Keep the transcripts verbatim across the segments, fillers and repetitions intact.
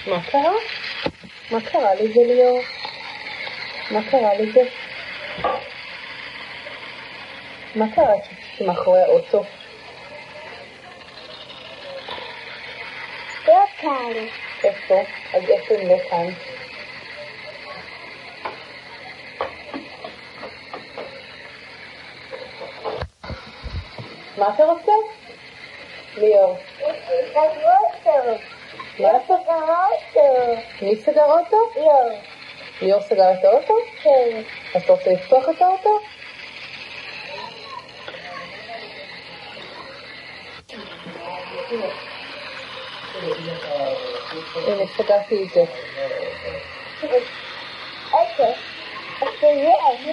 מה קרה? מה קרה לזה ליאור? מה קרה לזה? מה קרה מאחורי האוטו? לא כאן. איפה? אז איפה אם לא כאן? מה אתה רוצה? ליאור. סגר אותו. מה? סגר אותו. מי סגר אוטו? ליאור. ליאור סגר את האוטו? כן. אז אתה רוצה לפתוח את האוטו? הנה, סגרתי את זה. אוקיי. אוקיי.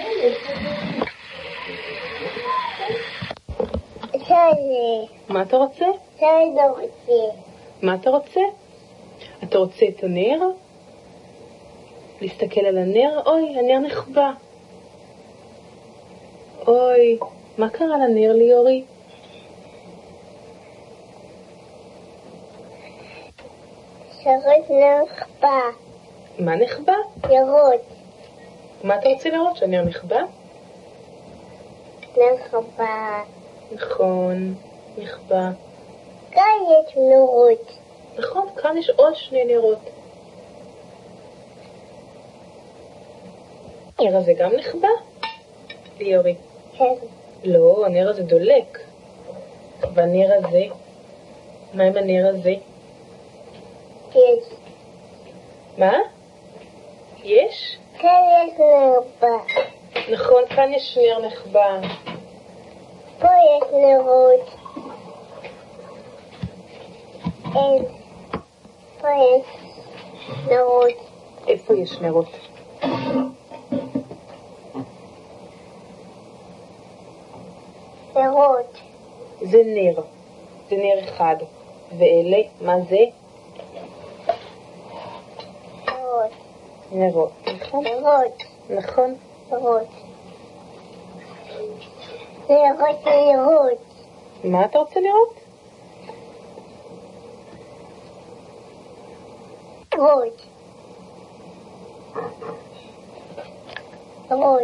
שלי. מה אתה רוצה? שלי לא רוצה. מה אתה רוצה? אתה רוצה את הנר? להסתכל על הנר? אוי, הנר נחבא. אוי, מה קרה לנר ליאורי? שרות נחבא. מה נחבא? ירות. מה אתה רוצה לראות? שהנר נחבא? נחבא. נכון, נחבא. כאן יש נורות. נכון, כאן יש עוד שני נרות. הנר הזה גם נחבא? ליאורי. כן. לא, הנר הזה דולק. והנר הזה? מה עם הנר הזה? יש. מה? יש? כאן יש נחבא. נכון, כאן יש נר נחבא. פה יש נרות. אין. פה יש נרות. איפה יש נרות? נרות. זה נר. זה נר אחד. ואלה, מה זה? נרות. נרות. נכון? נרות. נכון. נרות. נרות נרות. מה אתה רוצה לראות? נרות. נרות.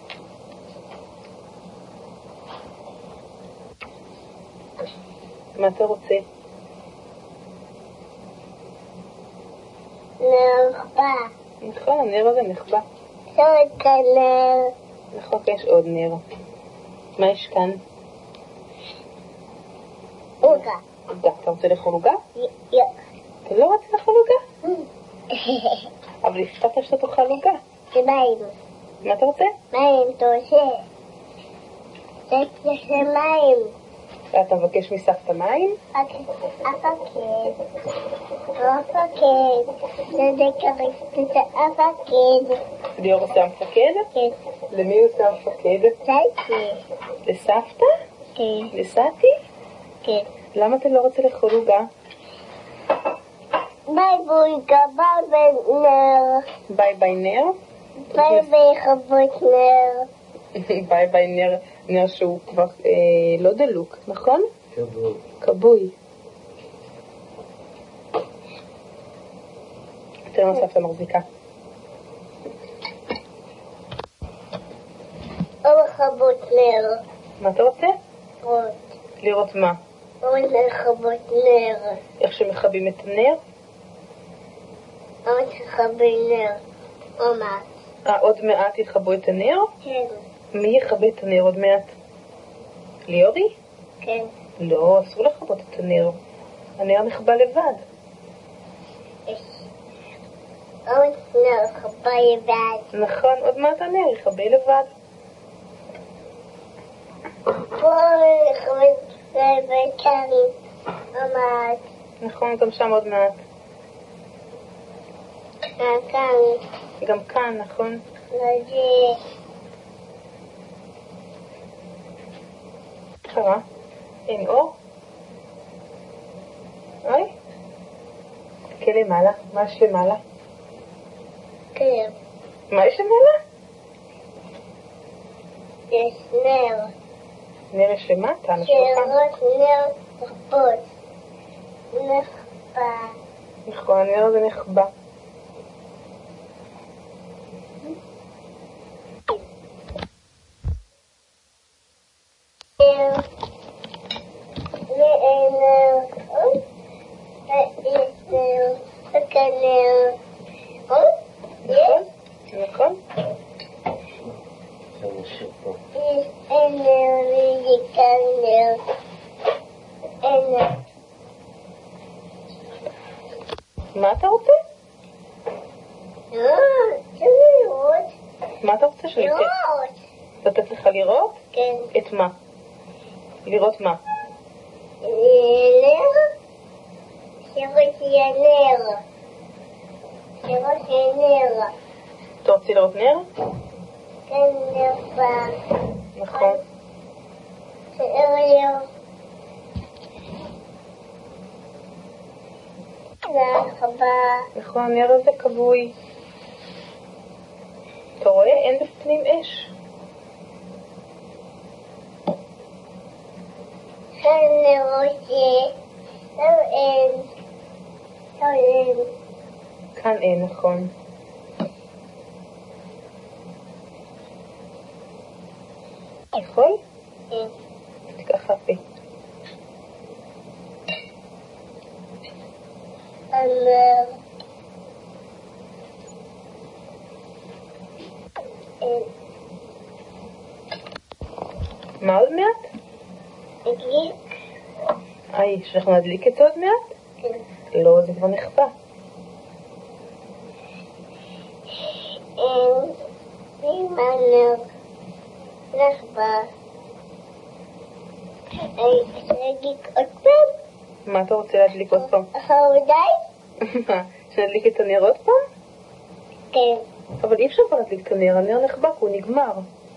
מה אתה רוצה? נחבא. נכון, הנר הזה נחבא. שרות כנר. נכון, יש עוד נר. מה יש כאן? עוגה. עוגה. אתה רוצה לאכול עוגה? יא. אתה לא רוצה לאכול עוגה? אבל הבטחת שאתה תאכל עוגה. מים. מה אתה רוצה? מים תעושה. יש מים. אתה מבקש מסבתא מים? הפקד. הפקד. זה קריסטית הפקד. ליאור עושה המפקד? כן. למי הוא עושה המפקד? סייתי. לסבתא? כן. לסתי? כן. למה אתה לא רוצה לאכול עוגה? ביי ביי גבל בנר. ביי ביי נר? ביי ביי חבות נר. ביי ביי נר, נר שהוא כבר אה, לא דלוק, נכון? כבוי. כבוי. תראה מה סבתא מחזיקה. או חבות נר. מה אתה רוצה? עוד. לראות מה? עוד חבות נר. איך שמכבים את הנר? עוד חבות נר. או מה? אה, עוד מעט יכבו את הנר? כן. מי יכבה את הנר עוד מעט? ליאורי? כן. לא, אסור לכבות את הנר. הנר נכבה לבד. עוד נר חבה לבד. נכון, עוד מעט הנר יכבה לבד. פה חבות לבד כאן. או מה? נכון, גם שם עוד מעט. כאן. גם כאן, נכון? לזה. קרה? אין אור? אוי? תסתכל למעלה, מה יש למעלה? כן. מה יש למעלה? יש נר. נר יש למטה, על השולחן. שרות נר רבות. נחבא. נכון, הנר הזה נחבא. נכון? מה אתה רוצה? מה אתה רוצה שאני אתן? אתה צריכה לראות? כן. את מה? לראות מה? נר? לראות שיהיה נר. לראות שיהיה נר. אתה רוצה לראות נר? כן, נר פעם. נכון. נר. לחבה. נכון, הנר הזה כבוי. אתה רואה? אין בפנים אש. כאן נראה לא אין. לא אין. כאן אין, נכון. יכול? כן. תיקח הפה. הנר. אין. מה עוד מעט? הדליק? איי, שאנחנו נדליק את זה עוד מעט? כן. לא, זה כבר נחבא. אין. עם הנר. נחבא. אני אדליק עוד פעם? מה אתה רוצה להדליק עוד פעם? חרדי? מה? שנדליק את הנר עוד פעם? כן. אבל אי אפשר כבר להדליק את הנר, הנר נחבא, הוא נגמר.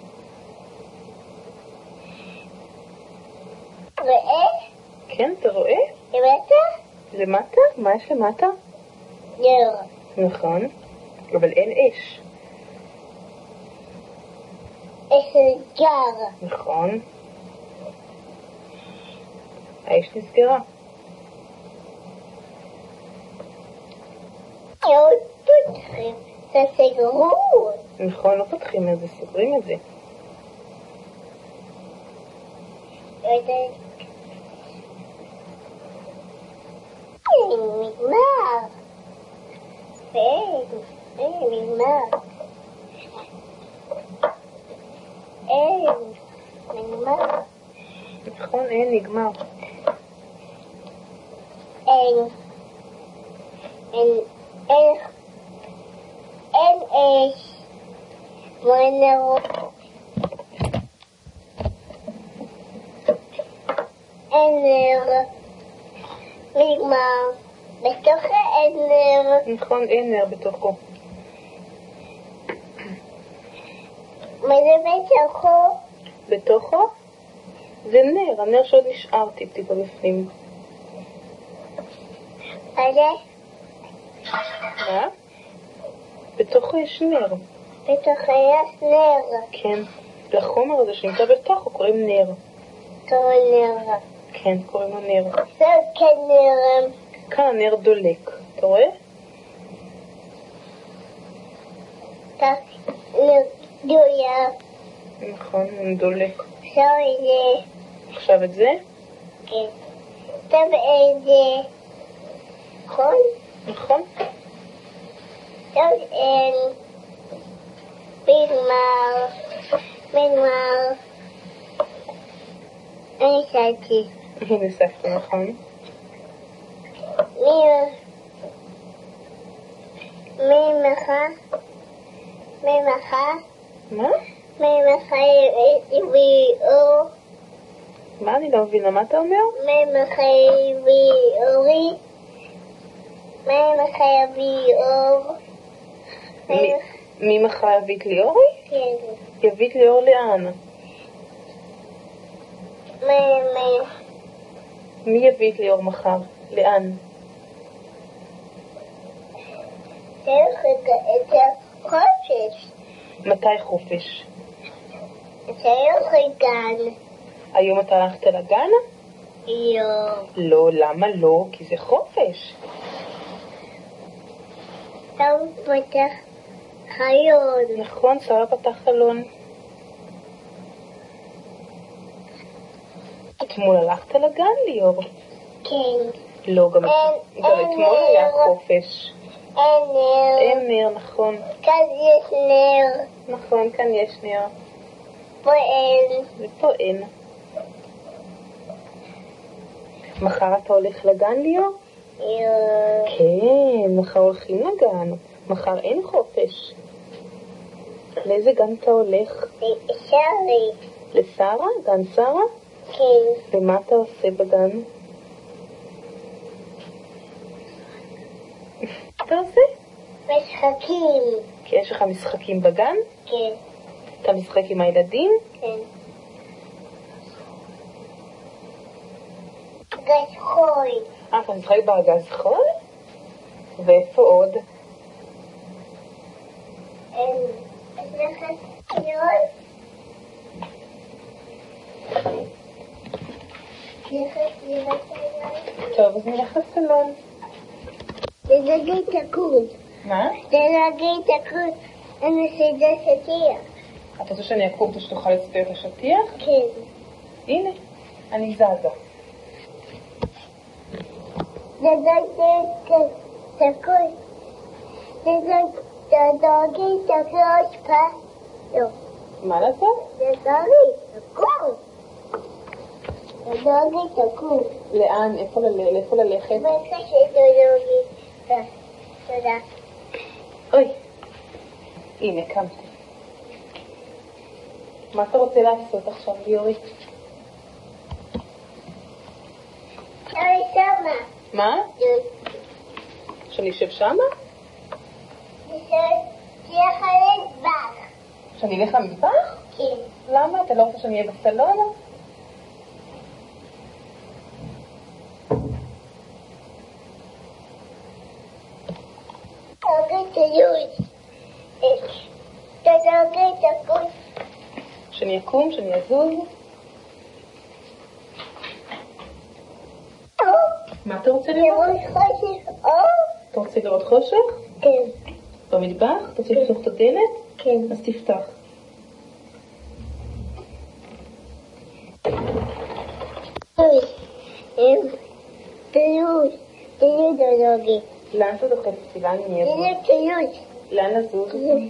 רואה? כן, אתה רואה? למטה? למטה? מה יש למטה? נר. נכון, אבל אין אש. יש נסגר. נכון. האש נסגרה. עוד פותחים. זה סגרו. נכון, לא פותחים את זה, סוגרים את זה. נגמר. אין, אין, נגמר. אין, נגמר. נכון, אין, נגמר. אין, אין, אין, אין אש. מנור. אין נר. נגמר. בתוך אין נר. נכון, אין נר בתוכו. מה זה בתוכו? בתוכו? זה נר, הנר שעוד נשאר טיפ-טיפה בפנים. מה זה? מה? בתוכו יש נר. בתוכו יש נר. כן. לחומר הזה שנמצא בתוכו קוראים נר. קוראים נר. כן, קוראים לו נר. זה כן נר. כאן הנר דולק. אתה רואה? כך נגדויה. נכון, הוא דולק. עכשיו זה. עכשיו את זה? כן. עכשיו את זה. נכון? נכון. עכשיו אין. נגמר. נגמר. אני שאלתי. הנה ספר, נכון. מי מי מחה? מי מחה? מה? מי מחה הביא אור? מה? אני לא מבינה, מה אתה אומר? מי מחה הביא אורי? מי מחה הביא אור? מי- מי מחר יביא את ליאורי? כן. יביא את ליאור לאן? מי מי מי יביא את ליאור מחר? לאן? צריך את החופש. מתי חופש? צריך לגן. היום אתה הלכת לגן? לא. לא, למה לא? כי זה חופש. שם פתח חלון. נכון, שרה פתח חלון. אתמול הלכת לגן, ליאור? כן. לא, גם אתמול היה חופש. אין נר. אין נר, נכון. כאן יש נר. נכון, כאן יש נר. פה אין. ופה אין. מחר אתה הולך לגן, ליאור? כן, מחר הולכים לגן. מחר אין חופש. לאיזה גן אתה הולך? שרי. לשרה? גן שרה? כן. ומה אתה עושה בגן? אתה עושה? משחקים. כי יש לך משחקים בגן? כן. אתה משחק עם הילדים? כן. גז חול. אה, אתה משחק בארגז חול? ואיפה עוד? אין. אז לך לראות? טוב, אז נלך לסלון. זה נגיד תקוד. מה? זה נגיד תקוד. אני סדר שטיח. אתה רוצה שאני אקום כדי שתוכל לסדר את השטיח? כן. הנה, אני זזה. זה נגיד תקוד. זה נגיד תקוד פה. לא. מה לעשות? זה נגיד תקוד. זה נגיד תקוד. לאן? איפה ל- לאיפה ללכת? בבקשה נגיד. תודה. אוי, הנה, קמתי. מה אתה רוצה לעשות עכשיו, ליאורי? אני שמה. מה? שאני אשב שמה? תלך למטבח. שאני אלך למטבח? כן. למה? אתה לא רוצה שאני אהיה בסלון? תגיד תלוי. תגיד תקוד. שאני אקום? שאני אזוז? מה אתה רוצה לראות? לראות חושך אור? אתה רוצה לראות חושך? כן. במטבח? אתה רוצה לפתוח את הדלת? כן. אז תפתח. תלוי. תלוי. תלוי דולוגי. לאן אתה דוחף אותי? לאן אני אזוז? תלוי תלוי. לאן לזוז?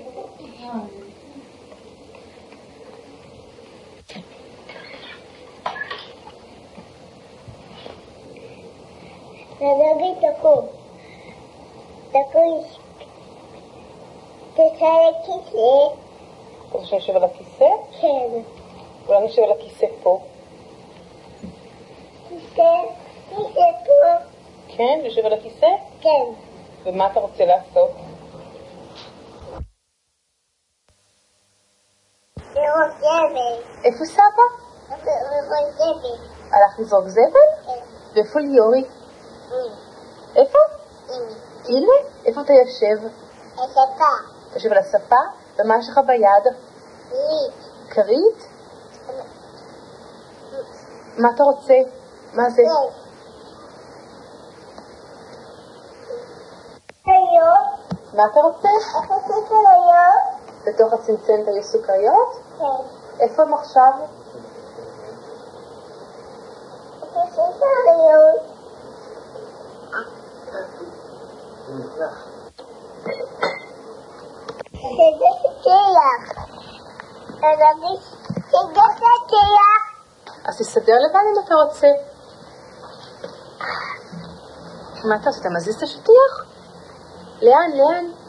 דולוגי תקום. תקום. תשאל כיסא. אתה רוצה שנשב על הכיסא? כן. אולי נשב על הכיסא פה. כיסא. כיסא פה. כן? נשב על הכיסא? כן. ומה אתה רוצה לעשות? לראות זבל. איפה סבא? לראות זבל. הלך לזרוק זבל? כן. ואיפה ליאורי? איפה? הנה. איפה אתה יושב? הספה. אתה יושב על הספה? ומה יש לך ביד? ליט. כרית? מה אתה רוצה? מה זה? היום? מה אתה רוצה? איך עשית היום? בתוך הצנצנת היו סוכריות? כן. איפה הם עכשיו? איך עשית היום? שזה שטיח. שזה שטיח. אז תסדר לבד אם אתה רוצה. מה אתה עושה? אתה מזיז את השטיח? לאן? לאן?